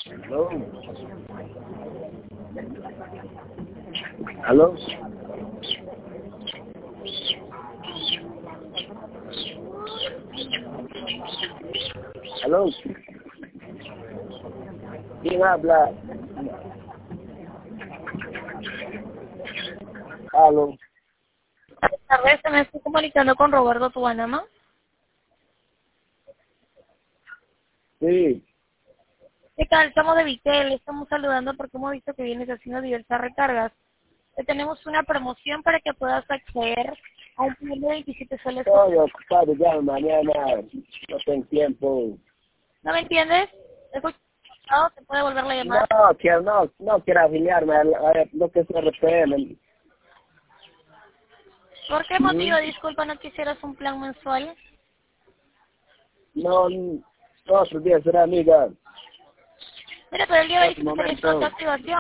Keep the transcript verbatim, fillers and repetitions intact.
¿Aló? ¿Aló? ¿Aló? ¿Quién habla? ¿Aló? Buenas tardes, me estoy comunicando con Roberto Tuanama. Sí. ¿Qué tal? Estamos de Vitel, estamos saludando porque hemos visto que vienes haciendo diversas recargas. Te tenemos una promoción para que puedas acceder a un plan de veintisiete soles. Estoy ocupado ya mañana, no tengo tiempo. ¿No me entiendes? ¿Te escucho? No, ¿te puede volver la llamada? No, quiero, no, no quiero afiliarme a, a lo que es R P M. ¿Por qué motivo, disculpa, no quisieras un plan mensual? No, no, otro día será amiga. Mira, pero el día de hoy Otro sí te salió momento. esta activación.